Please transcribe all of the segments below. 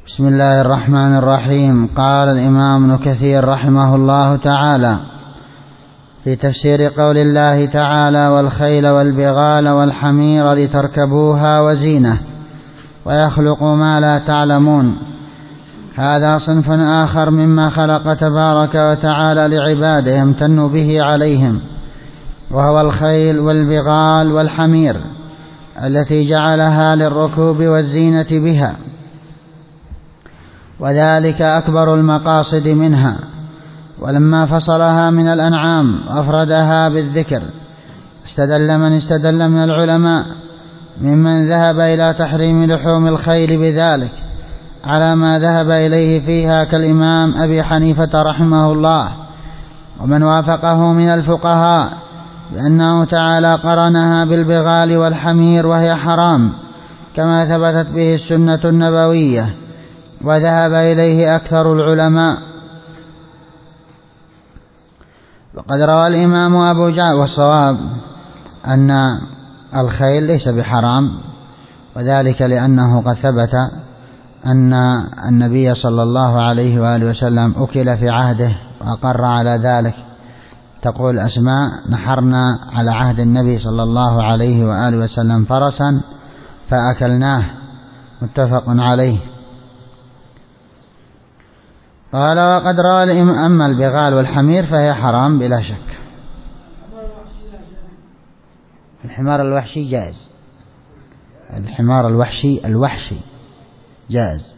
بسم الله الرحمن الرحيم. قال الإمام ابن كثير رحمه الله تعالى في تفسير قول الله تعالى: والخيل والبغال والحمير لتركبوها وزينة ويخلق ما لا تعلمون. هذا صنف آخر مما خلق تبارك وتعالى لعباده يمتن به عليهم، وهو الخيل والبغال والحمير التي جعلها للركوب والزينة بها، وذلك أكبر المقاصد منها. ولما فصلها من الأنعام أفردها بالذكر استدل من استدل من العلماء ممن ذهب إلى تحريم لحوم الخيل بذلك على ما ذهب إليه فيها كالإمام أبي حنيفة رحمه الله، ومن وافقه من الفقهاء بأنه تعالى قرنها بالبغال والحمير وهي حرام كما ثبتت به السنة النبوية، وذهب إليه أكثر العلماء. وقد روى الإمام أبو جعفر، والصواب أن الخيل ليس بحرام، وذلك لأنه قد ثبت أن النبي صلى الله عليه وآله وسلم أكل في عهده وأقر على ذلك. تقول أسماء: نحرنا على عهد النبي صلى الله عليه وآله وسلم فرسا فأكلناه، متفق عليه. قال: وقد روى الإمام أما البغال والحمير فهي حرام بلا شك. الحمار الوحشي جائز، الحمار الوحشي جائز.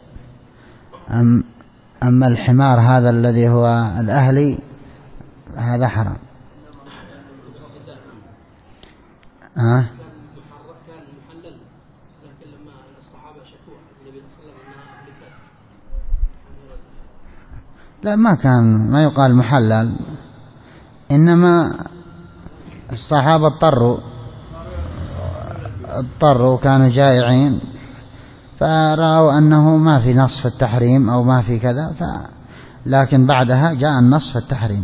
أما الحمار هذا الذي هو الأهلي هذا حرام. لا، ما يقال محلل، إنما الصحابة اضطروا كانوا جائعين فرأوا أنه ما في نص في التحريم أو ما في كذا، لكن بعدها جاء النص في التحريم،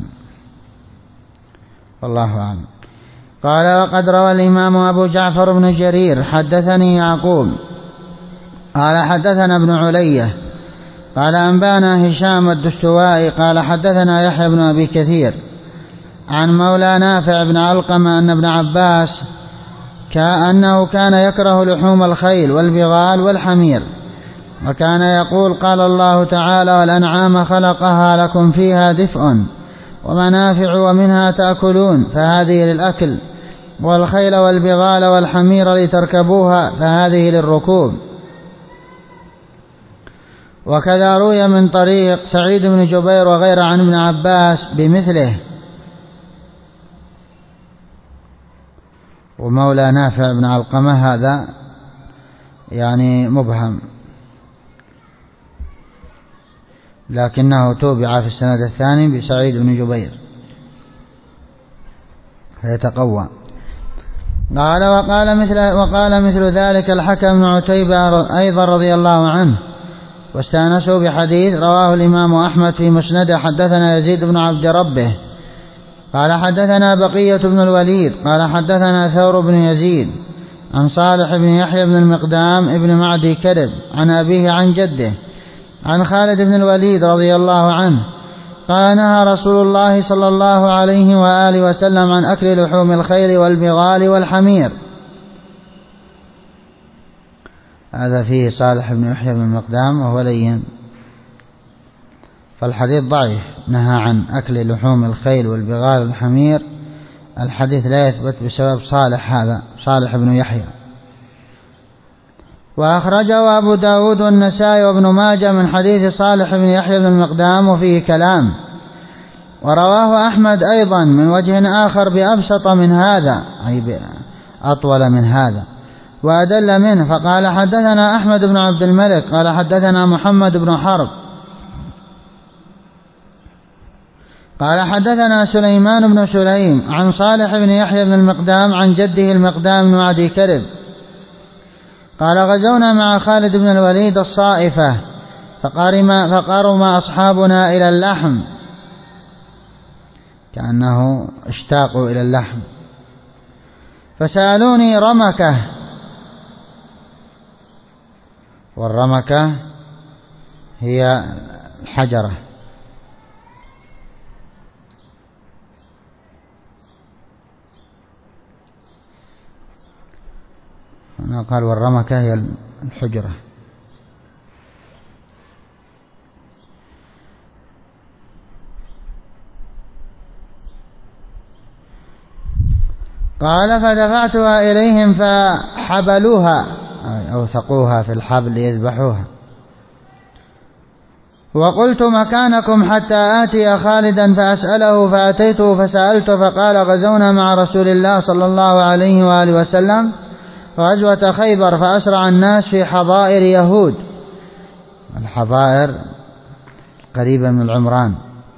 والله أعلم. قال: وقد روى الإمام أبو جعفر بن جرير حدثني يعقوب قال حدثنا ابن علية قال أنبانا هشام الدستوائي قال حدثنا يحيى بن أبي كثير عن مولى نافع بن علقمة أن ابن عباس كأنه كان يكره لحوم الخيل والبغال والحمير، وكان يقول: قال الله تعالى: والأنعام خلقها لكم فيها دفء ومنافع ومنها تأكلون فهذه للأكل، والخيل والبغال والحمير لتركبوها فهذه للركوب. وكذا روي من طريق سعيد بن جبير وغير عن ابن عباس بمثله. ومولى نافع بن علقمة هذا يعني مبهم، لكنه توبع في السند الثاني بسعيد بن جبير فيتقوى. قال: وقال مثل ذلك الحكم بن عتيبة أيضا رضي الله عنه، واستانسوا بحديث رواه الإمام أحمد في مسنده حدثنا يزيد بن عبد ربه قال حدثنا بقية بن الوليد قال حدثنا ثور بن يزيد عن صالح بن يحيى بن المقدام ابن معدي كرب عن أبيه عن جده عن خالد بن الوليد رضي الله عنه قال: نهى رسول الله صلى الله عليه وآله وسلم عن أكل لحوم الخيل والبغال والحمير. هذا فيه صالح بن يحيى بن المقدام وهو لين، فالحديث ضعيف. نهى عن أكل لحوم الخيل والبغال والحمير، الحديث لا يثبت بسبب صالح، هذا صالح بن يحيى. وأخرجه أبو داود والنسائي وابن ماجه من حديث صالح بن يحيى بن المقدام وفيه كلام. ورواه أحمد أيضا من وجه آخر بأبسط من هذا، أي أطول من هذا وأدل منه، فقال: حدثنا أحمد بن عبد الملك قال حدثنا محمد بن حرب قال حدثنا سليمان بن سليم عن صالح بن يحيى بن المقدام عن جده المقدام بن معدي كرب قال: غزونا مع خالد بن الوليد الصائفة فقارم أصحابنا إلى اللحم، كأنه اشتاقوا إلى اللحم، فسألوني رمكة، والرمكة هي الحجرة. هنا قال والرمكة هي الحجرة. قال فدفعتها إليهم فحبلوها أوثقوها في الحبل ليذبحوها، وقلت مكانكم حتى آتي خالدا فأسأله، فأتيته فسألته فقال غزونا مع رسول الله صلى الله عليه وآله وسلم غزوة خيبر فأسرع الناس في حظائر يهود. الحظائر قريبة من العمران.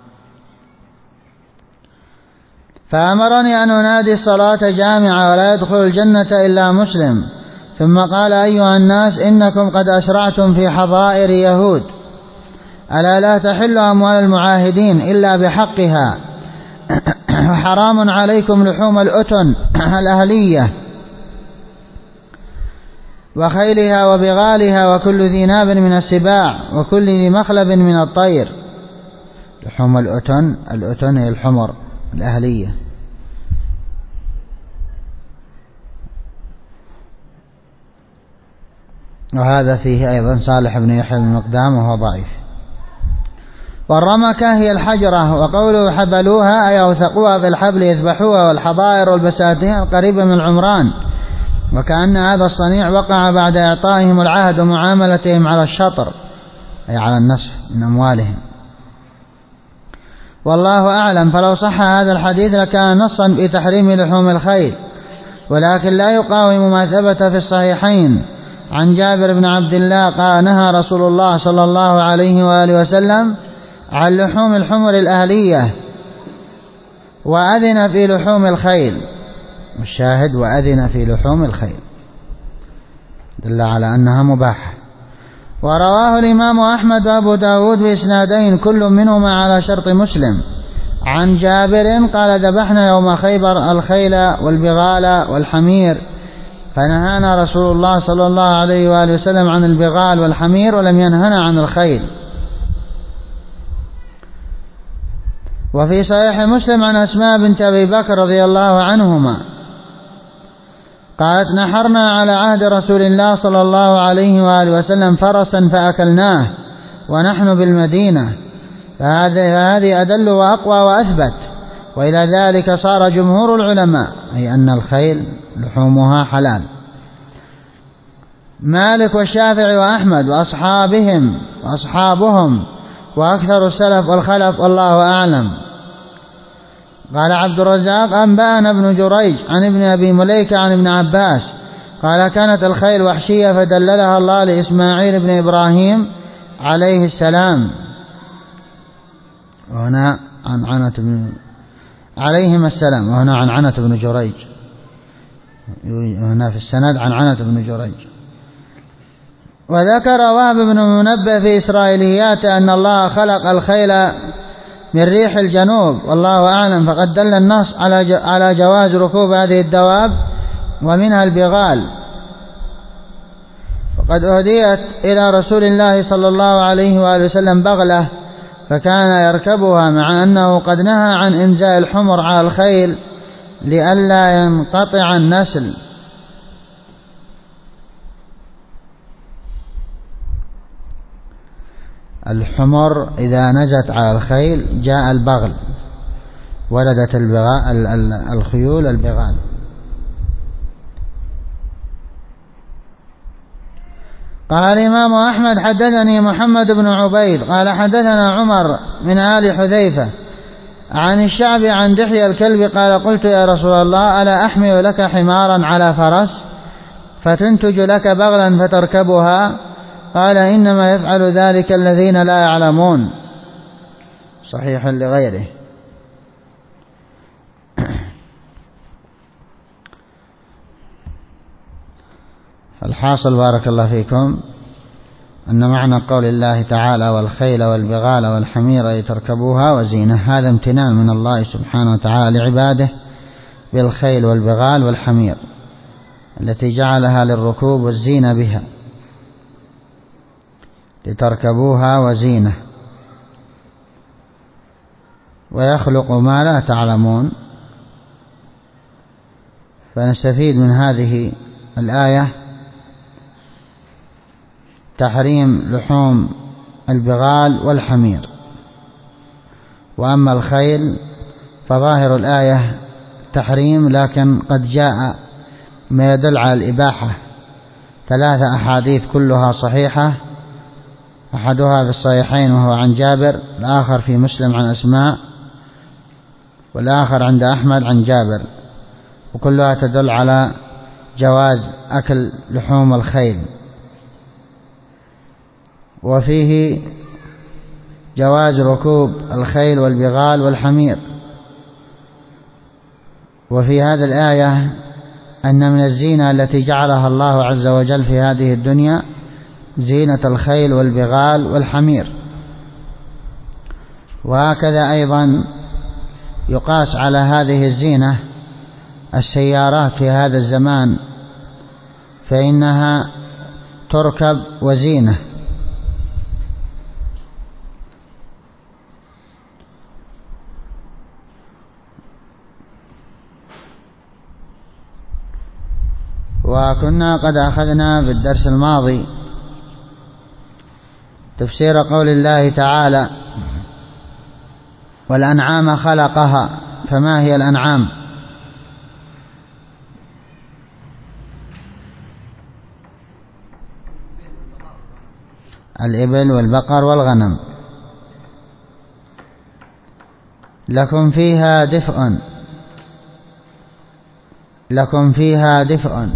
فأمرني أن أنادي الصلاة جامعة ولا يدخل الجنة إلا مسلم، ثم قال أيها الناس إنكم قد أسرعتم في حظائر يهود، ألا لا تحل أموال المعاهدين إلا بحقها، وحرام عليكم لحوم الأتن الأهلية وخيلها وبغالها وكل ذي ناب من السباع وكل ذي مخلب من الطير. لحوم الأتن هي الحمر الأهلية. وهذا فيه أيضا صالح بن يحيى بن مقدام وهو ضعيف. والرمكة هي الحجرة. وقوله حبلوها أي أوثقوها في الحبل يذبحوها. والحظائر والبساتين قريبة من العمران، وكأن هذا الصنيع وقع بعد إعطائهم العهد ومعاملتهم على الشطر أي على النصف من أموالهم. والله أعلم. فلو صح هذا الحديث لكان نصا بتحريم لحوم الخيل، ولكن لا يقاوم ما ثبت في الصحيحين عن جابر بن عبد الله قال نهى رسول الله صلى الله عليه وآله وسلم عن لحوم الحمر الأهلية وأذن في لحوم الخيل. والشاهد وأذن في لحوم الخيل دل على أنها مباحة. ورواه الإمام أحمد وأبو داود بإسنادين كل منهما على شرط مسلم عن جابر قال ذبحنا يوم خيبر الخيل والبغال والحمير، فنهانا رسول الله صلى الله عليه وآله وسلم عن البغال والحمير ولم ينهنا عن الخيل. وفي صحيح مسلم عن أسماء بنت أبي بكر رضي الله عنهما قالت نحرنا على عهد رسول الله صلى الله عليه وآله وسلم فرسا فأكلناه ونحن بالمدينة، فهذه أدل وأقوى وأثبت. وإلى ذلك صار جمهور العلماء أي أن الخيل لحومها حلال. مالك والشافعي وأحمد وأصحابهم وأكثر السلف والخلف والله أعلم. قال عبد الرزاق أنبأنا ابن جريج عن ابن أبي مليكة عن ابن عباس قال كانت الخيل وحشية فدللها الله لإسماعيل بن إبراهيم عليه السلام. وهنا عليهم السلام. وهنا عنعنة بن جريج، هنا في السند عنعنة بن جريج. وذكر وهب بن منبه في إسرائيليات أن الله خلق الخيل من ريح الجنوب والله أعلم، فقد دل النص على جواز ركوب هذه الدواب ومنها البغال. وقد أهديت إلى رسول الله صلى الله عليه وآله وسلم بغلة فكان يركبها، مع أنه قد نهى عن إنزاء الحمر على الخيل لئلا ينقطع النسل. الحمر إذا نزت على الخيل جاء البغل، ولدت الخيول البغال. قال الإمام أحمد حدثني محمد بن عبيد قال حدثنا عمر من آل حذيفة عن الشعبي عن دحية الكلب قال قلت يا رسول الله ألا أحمل لك حمارا على فرس فتنتج لك بغلا فتركبها؟ قال إنما يفعل ذلك الذين لا يعلمون. صحيح لغيره. الحاصل بارك الله فيكم أن معنى قول الله تعالى والخيل والبغال والحمير تركبوها وزينة، هذا امتنان من الله سبحانه وتعالى لعباده بالخيل والبغال والحمير التي جعلها للركوب والزينة بها، لتركبوها وزينة ويخلق ما لا تعلمون. فنستفيد من هذه الآية تحريم لحوم البغال والحمير. وأما الخيل فظاهر الآية تحريم، لكن قد جاء ما يدل على الإباحة 3 أحاديث كلها صحيحة، أحدها في الصحيحين وهو عن جابر، الآخر في مسلم عن أسماء، والآخر عند أحمد عن جابر، وكلها تدل على جواز أكل لحوم الخيل. وفيه جواز ركوب الخيل والبغال والحمير. وفي هذه الآية أن من الزينة التي جعلها الله عز وجل في هذه الدنيا زينة الخيل والبغال والحمير. وهكذا أيضا يقاس على هذه الزينة السيارات في هذا الزمان، فإنها تركب وزينة. وكنا قد أخذنا في الدرس الماضي تفسير قول الله تعالى: والأنعام خلقها. فما هي الأنعام؟ الإبل والبقر والغنم. لكم فيها دفء، لكم فيها دفء،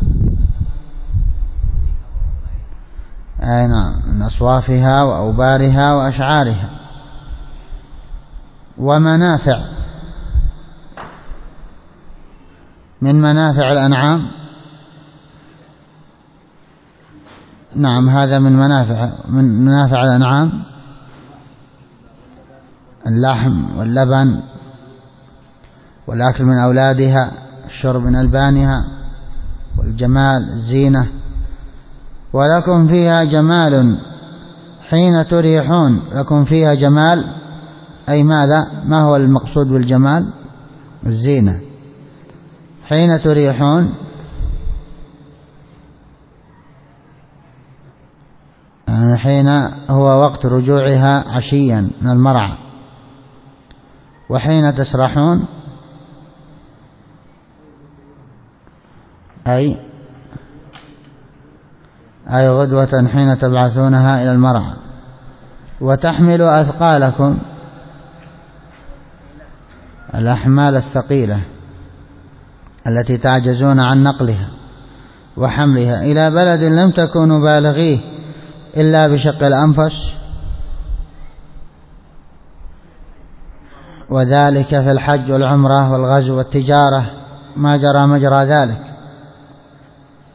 أي نعم، من أصوافها وأوبارها وأشعارها. ومنافع، من منافع الأنعام، نعم هذا من منافع الأنعام اللحم واللبن والأكل من أولادها، الشرب من ألبانها، والجمال الزينة. ولكم فيها جمال حين تريحون. لكم فيها جمال أي ماذا؟ ما هو المقصود بالجمال؟ الزينة. حين تريحون حين هو وقت رجوعها عشيا من المرعى. وحين تسرحون أي غدوة حين تبعثونها إلى المرعى. وتحمل أثقالكم، الأحمال الثقيلة التي تعجزون عن نقلها وحملها إلى بلد لم تكونوا بالغيه إلا بشق الأنفس، وذلك في الحج والعمرة والغزو والتجارة ما جرى مجرى ذلك.